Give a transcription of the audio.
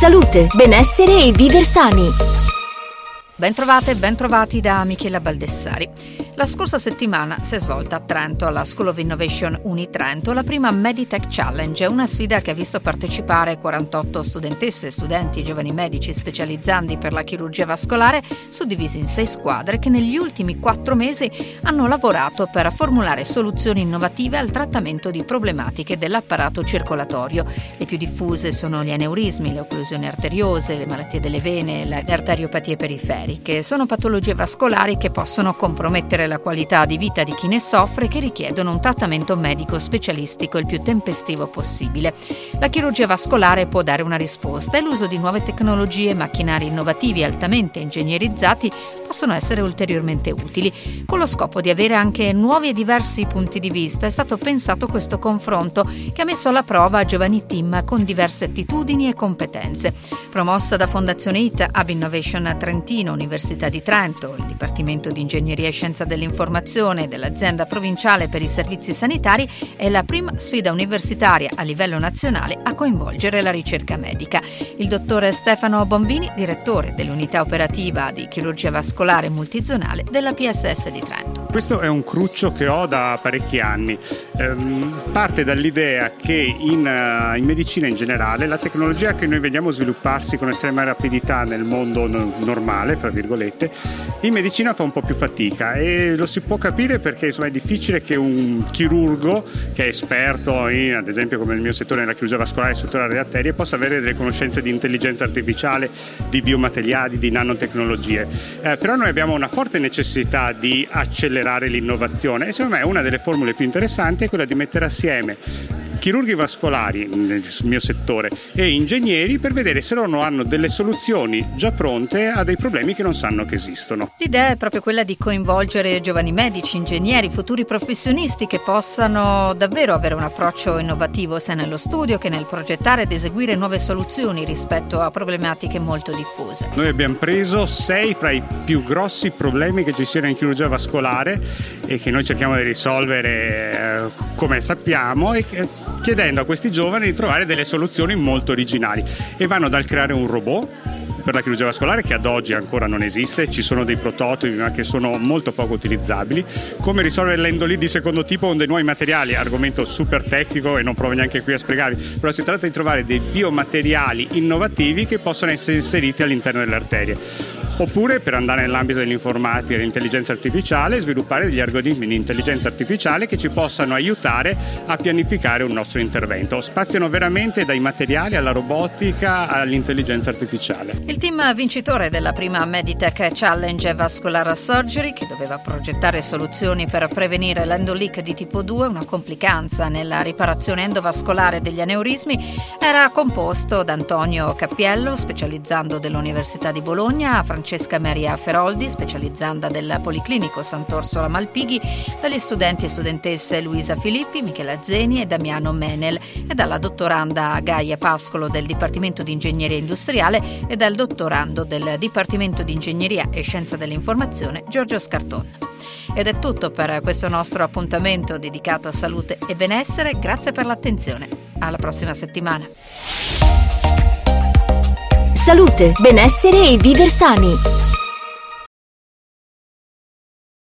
Salute, benessere e viver sani. Bentrovate e bentrovati da Michela Baldessari. La scorsa settimana si è svolta a Trento, alla School of Innovation Unitrento, la prima Meditech Challenge, una sfida che ha visto partecipare 48 studentesse e studenti giovani medici specializzanti per la chirurgia vascolare, suddivisi in 6 squadre che negli ultimi 4 mesi hanno lavorato per formulare soluzioni innovative al trattamento di problematiche dell'apparato circolatorio. Le più diffuse sono gli aneurismi, le occlusioni arteriose, le malattie delle vene, le arteriopatie periferiche. Sono patologie vascolari che possono compromettere la qualità di vita di chi ne soffre e che richiedono un trattamento medico specialistico il più tempestivo possibile. La chirurgia vascolare può dare una risposta e l'uso di nuove tecnologie e macchinari innovativi altamente ingegnerizzati possono essere ulteriormente utili. Con lo scopo di avere anche nuovi e diversi punti di vista è stato pensato questo confronto che ha messo alla prova giovani team con diverse attitudini e competenze. Promossa da Fondazione IT, Hub Innovation Trentino, Università di Trento, il Dipartimento di Ingegneria e Scienza dell'Informazione dell'Azienda Provinciale per i Servizi Sanitari, è la prima sfida universitaria a livello nazionale a coinvolgere la ricerca medica. Il dottore Stefano Bonvini, direttore dell'unità operativa di chirurgia vascolare multizonale della PSS di Trento. Questo è un cruccio che ho da parecchi anni. Parte dall'idea che in medicina in generale la tecnologia che noi vediamo svilupparsi con estrema rapidità nel mondo normale, fra virgolette, in medicina fa un po' più fatica e lo si può capire perché insomma, è difficile che un chirurgo che è esperto in, ad esempio come nel mio settore nella chirurgia vascolare e strutturale delle arterie, possa avere delle conoscenze di intelligenza artificiale, di biomateriali, di nanotecnologie. Però noi abbiamo una forte necessità di accelerare l'innovazione e secondo me una delle formule più interessanti è quella di mettere assieme chirurghi vascolari nel mio settore e ingegneri per vedere se loro hanno delle soluzioni già pronte a dei problemi che non sanno che esistono. L'idea è proprio quella di coinvolgere giovani medici, ingegneri, futuri professionisti che possano davvero avere un approccio innovativo sia nello studio che nel progettare ed eseguire nuove soluzioni rispetto a problematiche molto diffuse. Noi abbiamo preso 6 fra i più grossi problemi che ci siano in chirurgia vascolare e che noi cerchiamo di risolvere come sappiamo e chiedendo a questi giovani di trovare delle soluzioni molto originali e vanno dal creare un robot per la chirurgia vascolare che ad oggi ancora non esiste, ci sono dei prototipi ma che sono molto poco utilizzabili, come risolvere l'endolit di secondo tipo con dei nuovi materiali, argomento super tecnico e non provo neanche qui a spiegarvi, però si tratta di trovare dei biomateriali innovativi che possono essere inseriti all'interno delle arterie. Oppure, per andare nell'ambito dell'informatica e dell'intelligenza artificiale, sviluppare degli algoritmi di intelligenza artificiale che ci possano aiutare a pianificare un nostro intervento. Spaziano veramente dai materiali alla robotica all'intelligenza artificiale. Il team vincitore della prima Meditech Challenge Vascular Surgery, che doveva progettare soluzioni per prevenire l'endoleak di tipo 2, una complicanza nella riparazione endovascolare degli aneurismi, era composto da Antonio Cappiello, specializzando dell'Università di Bologna, Francesca Maria Feroldi, specializzanda del Policlinico Sant'Orsola Malpighi, dagli studenti e studentesse Luisa Filippi, Michela Zeni e Damiano Menel, e dalla dottoranda Gaia Pascolo del Dipartimento di Ingegneria Industriale e dal dottorando del Dipartimento di Ingegneria e Scienza dell'Informazione Giorgio Scarton. Ed è tutto per questo nostro appuntamento dedicato a salute e benessere. Grazie per l'attenzione. Alla prossima settimana. Salute, benessere e viver sani.